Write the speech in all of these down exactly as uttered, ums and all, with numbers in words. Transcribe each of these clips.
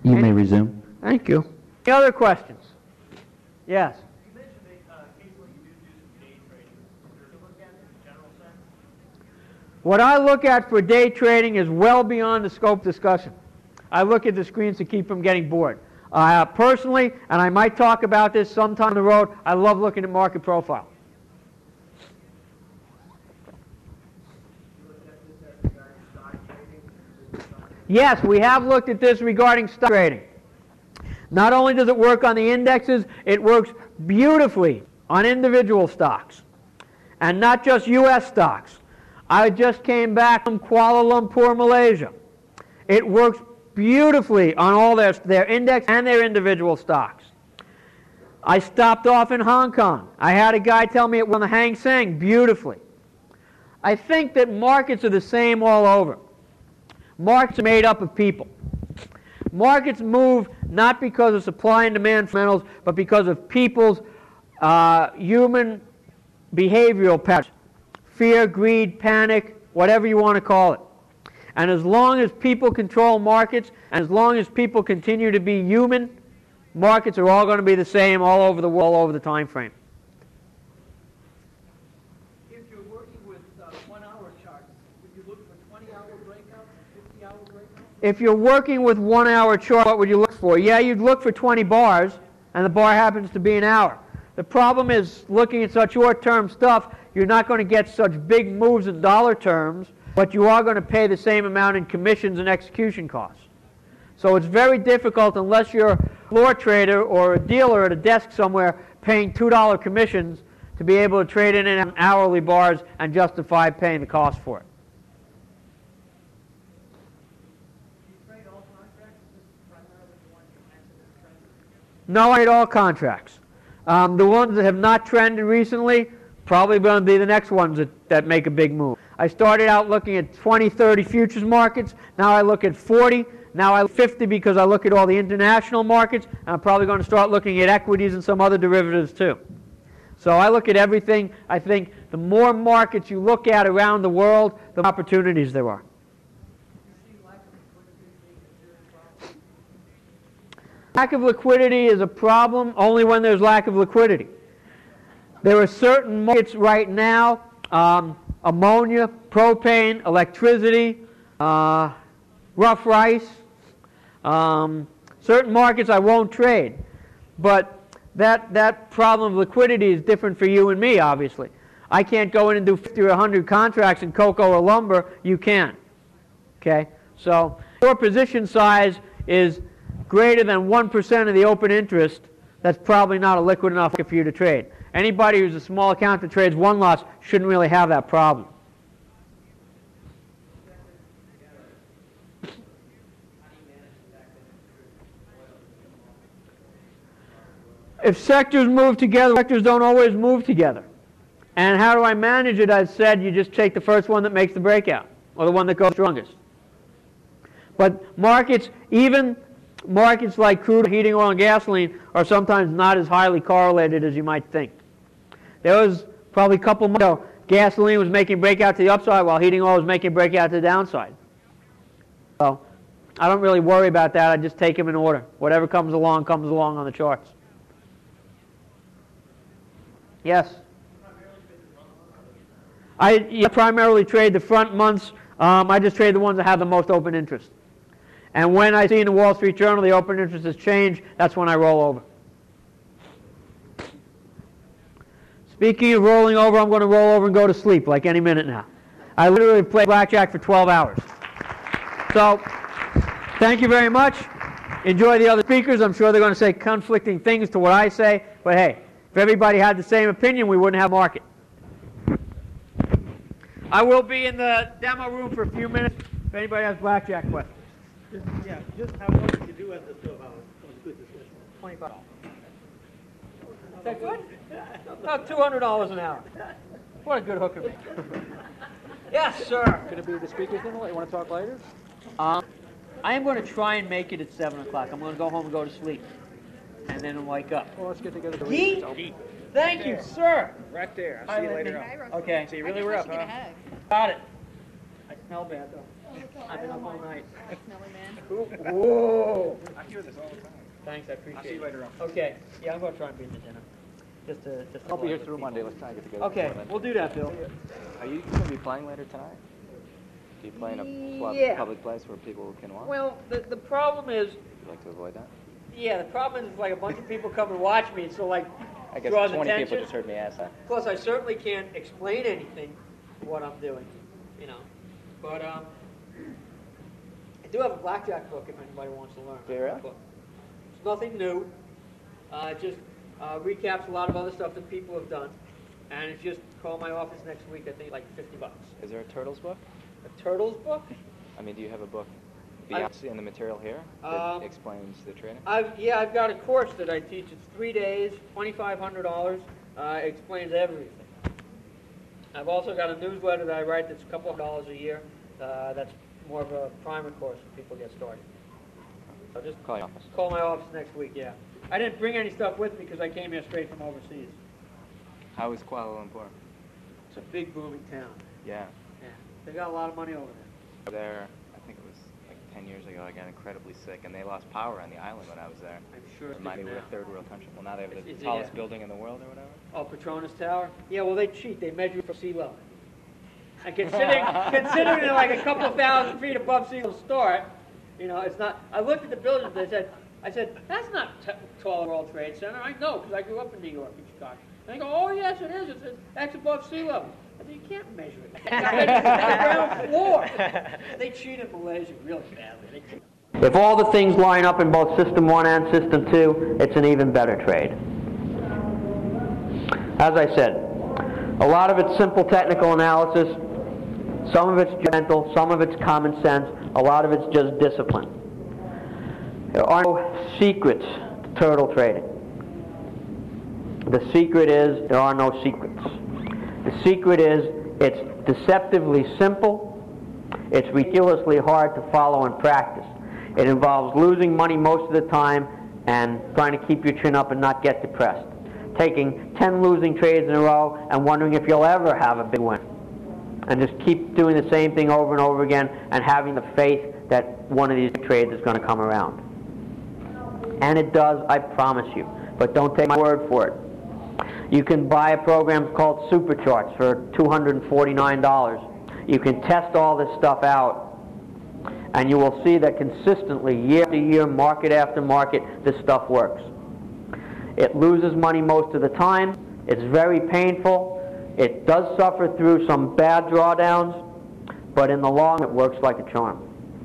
You Any, may resume. Thank you. Any other questions? Yes. You mentioned that uh, occasionally you do do some day trading. Does it look at it in a general sense? What I look at for day trading is well beyond the scope discussion. I look at the screens to keep from getting bored. Uh, personally, and I might talk about this sometime on the road, I love looking at market profile. Yes, we have looked at this regarding stock trading. Not only does it work on the indexes, it works beautifully on individual stocks. And not just U S stocks. I just came back from Kuala Lumpur, Malaysia. It works beautifully on all their, their index and their individual stocks. I stopped off in Hong Kong. I had a guy tell me it won the Hang Seng beautifully. I think that markets are the same all over. Markets are made up of people. Markets move not because of supply and demand fundamentals, but because of people's uh, human behavioral patterns. Fear, greed, panic, whatever you want to call it. And as long as people control markets, and as long as people continue to be human, markets are all going to be the same all over the world, all over the time frame. If you're working with uh, one-hour charts, would you look for twenty-hour breakouts, fifty-hour breakouts? If you're working with one-hour chart, what would you look for? Yeah, you'd look for twenty bars, and the bar happens to be an hour. The problem is, looking at such short-term stuff, you're not going to get such big moves in dollar terms, but you are going to pay the same amount in commissions and execution costs. So it's very difficult unless you're a floor trader or a dealer at a desk somewhere paying two dollar commissions to be able to trade in and hourly bars and justify paying the cost for it. No, I trade all contracts. Um, the ones that have not trended recently, probably going to be the next ones that, that make a big move. I started out looking at twenty, thirty futures markets. Now I look at forty. Now I look at fifty because I look at all the international markets. And I'm probably going to start looking at equities and some other derivatives too. So I look at everything. I think the more markets you look at around the world, the more opportunities there are. Lack of liquidity is a problem only when there's lack of liquidity. There are certain markets right now, um, ammonia, propane, electricity, uh, rough rice, um, certain markets I won't trade. But that, that problem of liquidity is different for you and me, obviously. I can't go in and do fifty or a hundred contracts in cocoa or lumber. You can. Okay? So your position size is greater than one percent of the open interest. That's probably not a liquid enough for you to trade. Anybody who's a small account that trades one loss shouldn't really have that problem. If sectors move together, sectors don't always move together. And how do I manage it? I said you just take the first one that makes the breakout, or the one that goes strongest. But markets, even markets like crude, heating oil, and gasoline are sometimes not as highly correlated as you might think. There was probably a couple months ago, gasoline was making breakout to the upside while heating oil was making breakout to the downside. So I don't really worry about that. I just take them in order. Whatever comes along, comes along on the charts. Yes? I yeah, primarily trade the front months. Um, I just trade the ones that have the most open interest. And when I see in the Wall Street Journal the open interest has changed, that's when I roll over. Speaking of rolling over, I'm going to roll over and go to sleep like any minute now. I literally play blackjack for twelve hours. So, thank you very much. Enjoy the other speakers. I'm sure they're going to say conflicting things to what I say. But hey, if everybody had the same opinion, we wouldn't have market. I will be in the demo room for a few minutes if anybody has blackjack questions. Just, yeah, just how much did you do at the twelve hours? twenty-five dollars. Is that good? About two hundred dollars an hour. What a good hooker. Yes, sir. Going to be the speakers then? You want to talk later? Um, I am going to try and make it at seven o'clock. I'm going to go home and go to sleep. And then I'll wake up. Well, let's get together. To Yeet? Yeet. Thank you, sir. Right there. I'll see you later on. Okay. So you really were up, huh? Got it. I smell bad, though. I've been up all night. Smelly man. Whoa. I hear Thanks, I appreciate it. I'll see you later on. Okay, yeah, I'm going to try and beat the dinner. Just to, just to I'll be here with through people. Monday. Let's try and get together. Okay, before then. we'll do that, Bill. Are you going to be playing later tonight? Do you play in a pub- Yeah. public place where people can watch? Well, the, the problem is, Would you like to avoid that? yeah, the problem is like a bunch of people come and watch me, so like I guess draws twenty attention. people just heard me ask that. Plus, I certainly can't explain anything what I'm doing, you know. But um, I do have a blackjack book if anybody wants to learn. Do you really? Book. It's nothing new. Uh, it just uh, recaps a lot of other stuff that people have done. And it's just call my office next week, I think like fifty bucks. Is there a Turtles book? A Turtles book? I mean, do you have a book beyond in the material here that Um, explains the trading? I've, yeah, I've got a course that I teach. It's three days, twenty-five hundred dollars. Uh, it explains everything. I've also got a newsletter that I write that's a couple of dollars a year. Uh, that's more of a primer course when people get started. So just Call your office. call my office next week, yeah. I didn't bring any stuff with me because I came here straight from overseas. How is Kuala Lumpur? It's a big booming town. Yeah. Yeah, they got a lot of money over there. There, I think it was like ten years ago, I got incredibly sick, and they lost power on the island when I was there. I'm sure it's Reminded me different we're a now. third world country. Well, now they have the Is it- tallest yeah. building in the world or whatever. Oh, Petronas Tower? Yeah, well, they cheat. They measure from sea level. And considering, considering they're like a couple thousand feet above sea level start, you know, it's not. I looked at the buildings. They said, I said, that's not t- tall World Trade Center. I know because I grew up in New York and Chicago. And they go, oh yes, it is. It's, it's that's above sea level. I said, you can't measure it. It's the ground floor. They cheat in Malaysia really badly. They cheat. If all the things line up in both System one and System two, it's an even better trade. As I said, a lot of it's simple technical analysis, some of it's gentle, some of it's common sense, a lot of it's just discipline. There are no secrets to turtle trading. The secret is there are no secrets. The secret is it's deceptively simple, it's ridiculously hard to follow and practice. It involves losing money most of the time and trying to keep your chin up and not get depressed. Taking ten losing trades in a row and wondering if you'll ever have a big win. And just keep doing the same thing over and over again and having the faith that one of these trades is going to come around. And it does, I promise you. But don't take my word for it. You can buy a program called Supercharts for two hundred forty-nine dollars. You can test all this stuff out. And you will see that consistently, year after year, market after market, this stuff works. It loses money most of the time. It's very painful. It does suffer through some bad drawdowns, but in the long run, it works like a charm.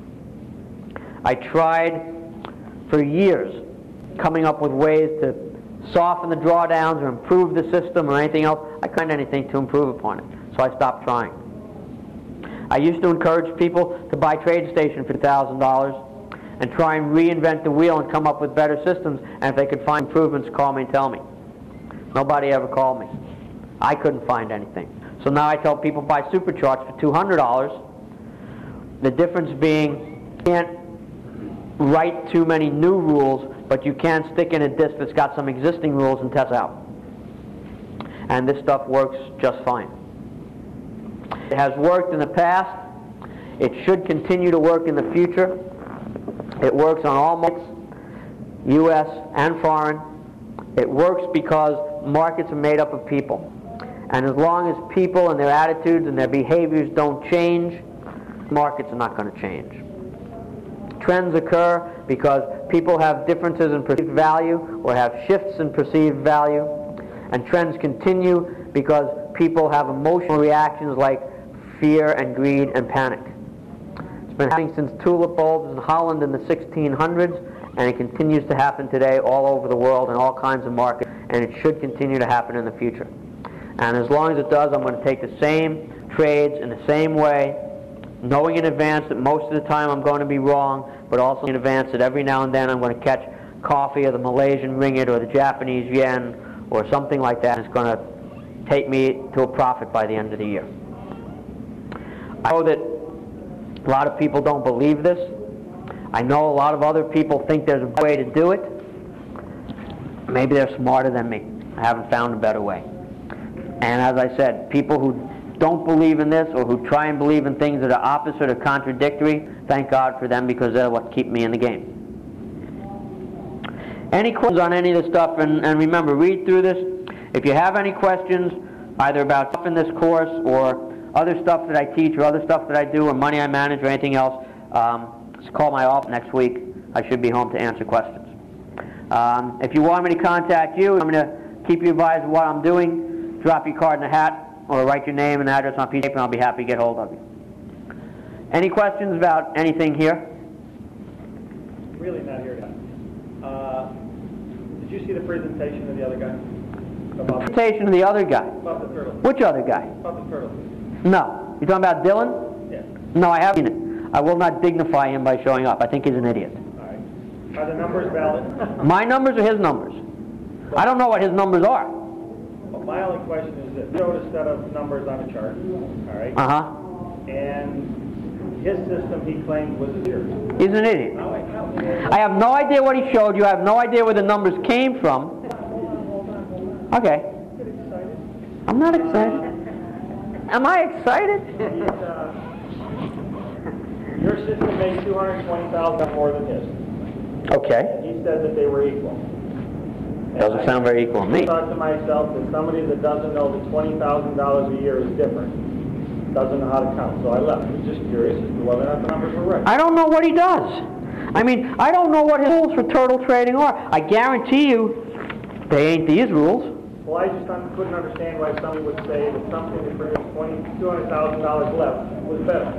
I tried for years coming up with ways to soften the drawdowns or improve the system or anything else. I couldn't find anything to improve upon it, so I stopped trying. I used to encourage people to buy TradeStation for two thousand dollars and try and reinvent the wheel and come up with better systems, and if they could find improvements, call me and tell me. Nobody ever called me. I couldn't find anything. So now I tell people buy Supercharts for two hundred dollars. The difference being you can't write too many new rules, but you can stick in a disk that's got some existing rules and test out. And this stuff works just fine. It has worked in the past. It should continue to work in the future. It works on all markets, U S and foreign. It works because markets are made up of people. And as long as people and their attitudes and their behaviors don't change, markets are not going to change. Trends occur because people have differences in perceived value or have shifts in perceived value. And trends continue because people have emotional reactions like fear and greed and panic. It's been happening since tulip bulbs in Holland in the sixteen hundreds, and it continues to happen today all over the world in all kinds of markets, and it should continue to happen in the future. And as long as it does, I'm going to take the same trades in the same way, knowing in advance that most of the time I'm going to be wrong, but also in advance that every now and then I'm going to catch coffee or the Malaysian ringgit or the Japanese yen or something like that. It's going to take me to a profit by the end of the year. I know that a lot of people don't believe this. I know a lot of other people think there's a way to do it. Maybe they're smarter than me. I haven't found a better way. And as I said, people who don't believe in this or who try and believe in things that are opposite or contradictory, thank God for them because they're what keep me in the game. Any questions on any of this stuff? And, and remember, read through this. If you have any questions, either about stuff in this course or other stuff that I teach or other stuff that I do or money I manage or anything else, um, just call my office next week. I should be home to answer questions. Um, if you want me to contact you, I'm going to keep you advised of what I'm doing. Drop your card in a hat or write your name and address on a piece of paper, and I'll be happy to get hold of you. Any questions about anything here? Really not here, guys. Uh, did you see the presentation of the other guy? About the, Presentation of the other guy. about the turtle. Which other guy? About the turtle. No. You talking about Dylan? Yes. No, I haven't seen it. I will not dignify him by showing up. I think he's an idiot. All right. Are the numbers valid? My numbers or his numbers? I don't know what his numbers are. Well, my only question is that you showed a set of numbers on a chart, all right? Uh-huh. And his system, he claimed, was a zero. He's an idiot. I have no idea what he showed you. I have no idea where the numbers came from. Okay. I'm not excited. Am I excited? He's, uh, your system made two hundred twenty thousand more than his. Okay. He said that they were equal. Doesn't sound very equal to me. I thought to myself that somebody that doesn't know that twenty thousand dollars a year is different doesn't know how to count. So I left. I was just curious as to whether or not the numbers were right. I don't know what he does. I mean, I don't know what his rules for turtle trading are. I guarantee you they ain't these rules. Well, I just un- couldn't understand why somebody would say that something that produced two hundred thousand dollars less was better.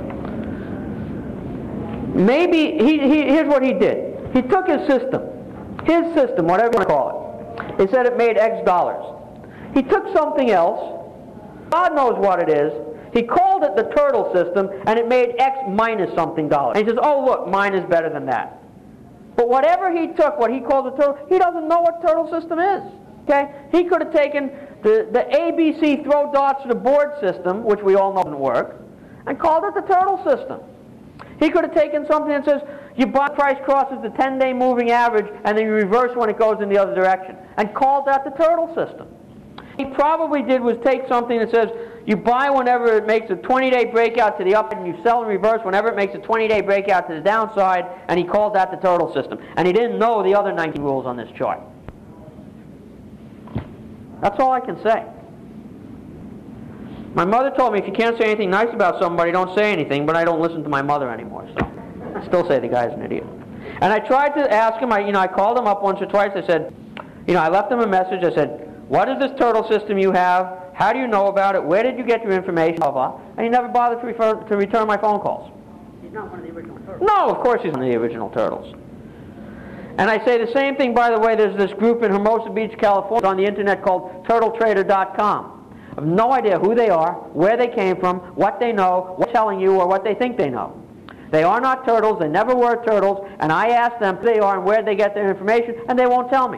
Maybe, he, he, here's what he did. He took his system, his system, whatever you want to call it. He said it made X dollars. He took something else, God knows what it is, he called it the turtle system, and it made X minus something dollars. And he says, oh look, mine is better than that. But whatever he took, what he called the turtle, he doesn't know what turtle system is. Okay? He could have taken the, the A B C throw darts to the board system, which we all know doesn't work, and called it the turtle system. He could have taken something that says you buy price crosses the ten-day moving average and then you reverse when it goes in the other direction, and called that the turtle system. He probably did was take something that says you buy whenever it makes a twenty-day breakout to the upside and you sell in reverse whenever it makes a twenty-day breakout to the downside, and he called that the turtle system. And he didn't know the other nineteen rules on this chart. That's all I can say. My mother told me if you can't say anything nice about somebody, don't say anything, but I don't listen to my mother anymore, so I still say the guy's an idiot. And I tried to ask him, I, you know, I called him up once or twice, I said, you know, I left him a message, I said, what is this turtle system you have? How do you know about it? Where did you get your information? Blah, blah. And he never bothered to, refer, to return my phone calls. He's not one of the original turtles. No, of course he's one of the original turtles. And I say the same thing, by the way, there's this group in Hermosa Beach, California, on the internet called turtle trader dot com. I have no idea who they are, where they came from, what they know, what's telling you, or what they think they know. They are not turtles, they never were turtles, and I ask them who they are and where they get their information, and they won't tell me.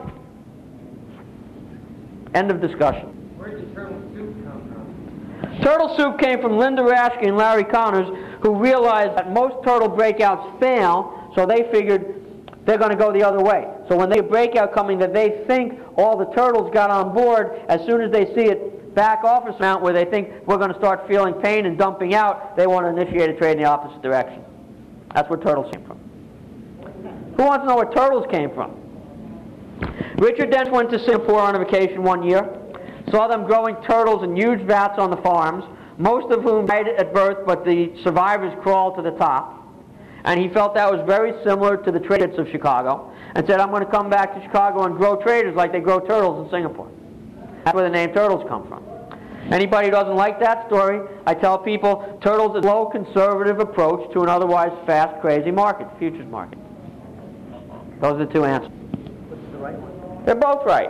End of discussion. Where did the turtle soup come from? Turtle soup came from Linda Raschke and Larry Connors, who realized that most turtle breakouts fail, so they figured they're going to go the other way. So when they see a breakout coming that they think all the turtles got on board, as soon as they see it back off a amount where they think we're going to start feeling pain and dumping out, they want to initiate a trade in the opposite direction. That's where turtles came from. Who wants to know where turtles came from? Richard Dennis went to Singapore on a vacation one year, saw them growing turtles in huge vats on the farms, most of whom died at birth, but the survivors crawled to the top. And he felt that was very similar to the traders of Chicago, and said, I'm going to come back to Chicago and grow traders like they grow turtles in Singapore. That's where the name turtles come from. Anybody who doesn't like that story, I tell people, turtles is a low conservative approach to an otherwise fast, crazy market, futures market. Those are the two answers. What's the right one? They're both right.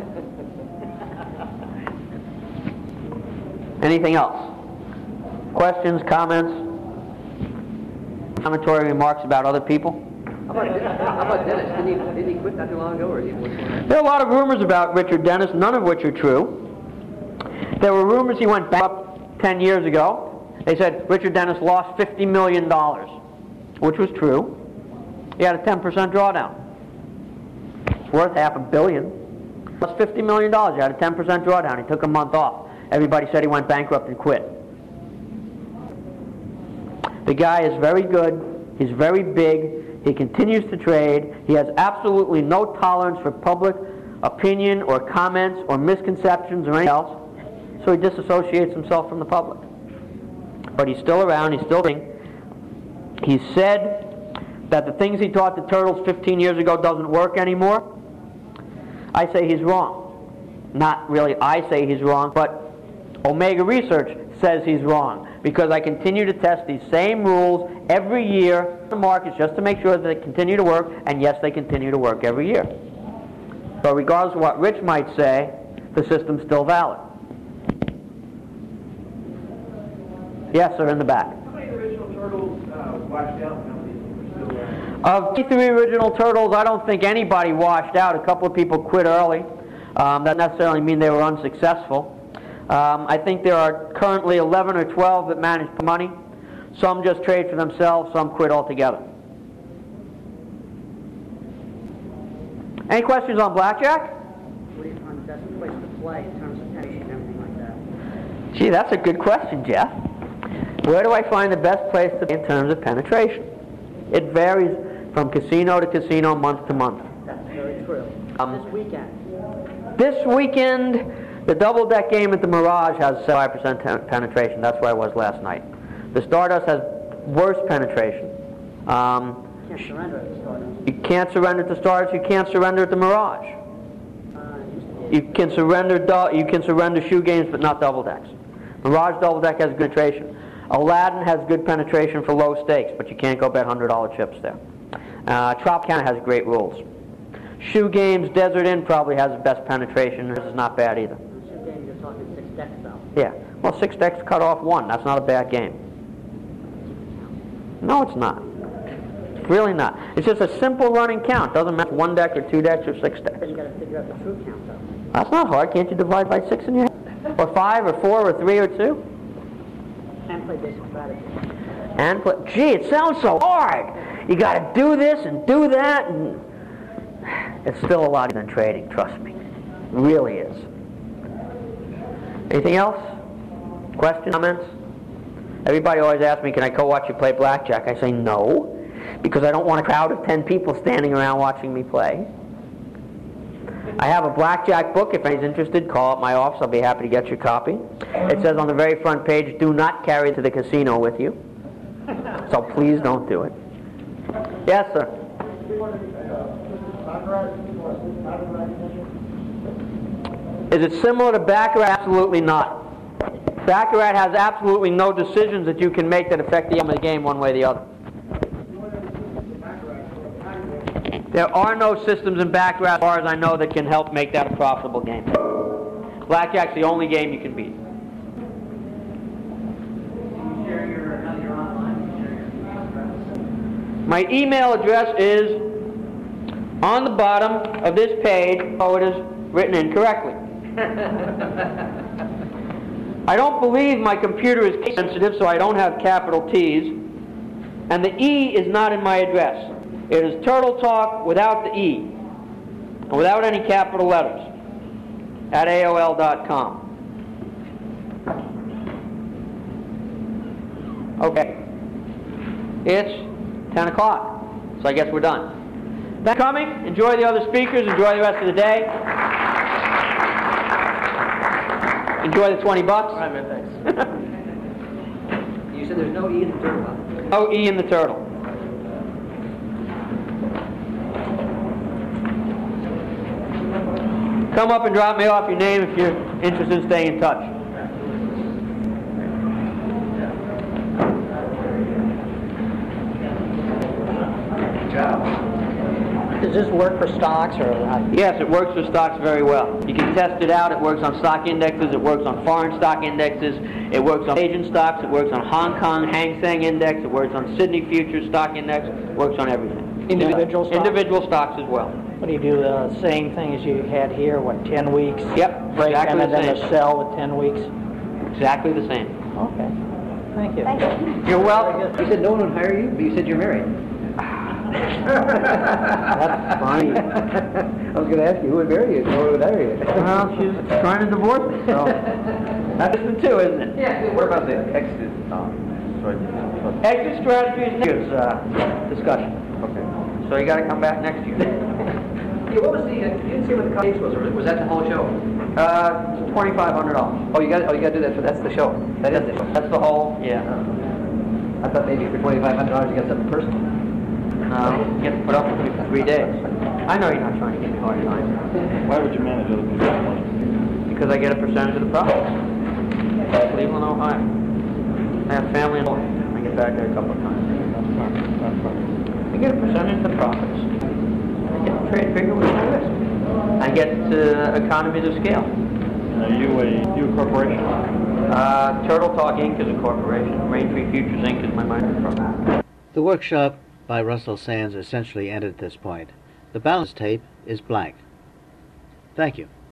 Anything else? Questions, comments? Commentary remarks about other people? How about, how about Dennis? Didn't he, didn't he quit not too long ago? Or he, there are a lot of rumors about Richard Dennis, none of which are true. There were rumors he went bankrupt ten years ago. They said Richard Dennis lost fifty million dollars, which was true. He had a ten percent drawdown. It's worth half a billion. Lost fifty million dollars. He had a ten percent drawdown. He took a month off. Everybody said he went bankrupt and quit. The guy is very good. He's very big. He continues to trade. He has absolutely no tolerance for public opinion or comments or misconceptions or anything else. So he disassociates himself from the public. But he's still around. He's still thinking. He said that the things he taught the turtles fifteen years ago doesn't work anymore. I say he's wrong. Not really I say he's wrong, but Omega Research says he's wrong, because I continue to test these same rules every year in the markets just to make sure that they continue to work, and yes, they continue to work every year. So regardless of what Rich might say, the system's still valid. Yes, sir, in the back. How many original turtles uh, washed out? How many are still there? Of twenty-three original turtles, I don't think anybody washed out. A couple of people quit early. Um, that doesn't necessarily mean they were unsuccessful. Um, I think there are currently eleven or twelve that manage money. Some just trade for themselves, some quit altogether. Any questions on blackjack? What do you find the best place to play in terms of penalty and everything like that? Gee, that's a good question, Jeff. Where do I find the best place to play in terms of penetration? It varies from casino to casino, month to month. That's very true. Um, This weekend. This weekend, the double deck game at the Mirage has seventy-five percent penetration. That's where I was last night. The Stardust has worse penetration. Um, Can't surrender at the Stardust. you can't surrender to Stardust. You can't surrender at the Mirage. Uh, it used to be. You can surrender. Du- you can surrender shoe games, but not double decks. Mirage double deck has good penetration. Aladdin has good penetration for low stakes, but you can't go bet one hundred dollar chips there. Uh, Tropicana has great rules. Shoe games, Desert Inn probably has the best penetration. This is not bad either. Shoe game, you're talking six decks though. Yeah. Well, six decks cut off one. That's not a bad game. No, it's not. It's really not. It's just a simple running count. Doesn't matter if one deck or two decks or six decks. But you got to figure out the true count though. That's not hard. Can't you divide by six in your head? Or five, or four, or three, or two? And play basic strategy. And play. Gee, it sounds so hard. You got to do this and do that, and it's still a lot than trading. Trust me, it really is. Anything else? Questions? Comments? Everybody always asks me, "Can I go watch you play blackjack?" I say no, because I don't want a crowd of ten people standing around watching me play. I have a blackjack book. If anyone's interested, call up my office. I'll be happy to get your copy. It says on the very front page, "Do not carry it to the casino with you." So please don't do it. Yes, sir. Is it similar to Baccarat? Absolutely not. Baccarat has absolutely no decisions that you can make that affect the outcome of the game one way or the other. There are no systems in Baccarat, as far as I know, that can help make that a profitable game. Blackjack's the only game you can beat. My email address is on the bottom of this page. Oh, it is written incorrectly. I don't believe my computer is case sensitive, so I don't have capital T's. And the E is not in my address. It is Turtle Talk without the E, and without any capital letters, at A O L dot com. Okay. It's ten o'clock, so I guess we're done. Thanks for coming. Enjoy the other speakers. Enjoy the rest of the day. Enjoy the twenty bucks. All right, man, thanks. You said there's no E in the turtle. No E in the turtle. Come up and drop me off your name if you're interested in staying in touch. Does this work for stocks or how? Yes, it works for stocks very well. You can test it out. It works on stock indexes. It works on foreign stock indexes. It works on Asian stocks. It works on Hong Kong Hang Seng Index. It works on Sydney Futures Stock Index. It works on everything. Individual stocks? Individual stocks as well. What do you do? The same thing as you had here, what, ten weeks? Yep, Break exactly and the then same. a sell with ten weeks? Exactly the same. Okay. Thank you. You're welcome. You said no one would hire you, but you said you're married. That's funny. I was going to ask you who would marry you, no one would hire you. Well, she's trying to divorce me, so that's the two, isn't it? Yeah. What about the exit? Um, Exit strategy is uh, discussion. okay. So you got to come back next year. Yeah, what was the, uh, you didn't say what the cost was, or was that the whole show? Uh, twenty-five hundred dollars. Oh, you got, oh, you got to do that, for that's the show. That is the show. That's the whole, yeah. I thought maybe for twenty-five hundred dollars you got something personal. No, you get to put up with me for three days. I know you're not trying to give me a hard time. Why would you manage other people's money? Because I get a percentage of the profits. Cleveland, Ohio. I have family in Ohio. I get back there a couple of times. I get a percentage of the profits. I get to trade bigger with my risk. I get uh, economies of scale. Are you a, you a corporation? Uh, Turtle Talk Incorporated is a corporation. Raintree Futures Incorporated is my minor firm. The workshop by Russell Sands essentially ended at this point. The balance tape is blank. Thank you.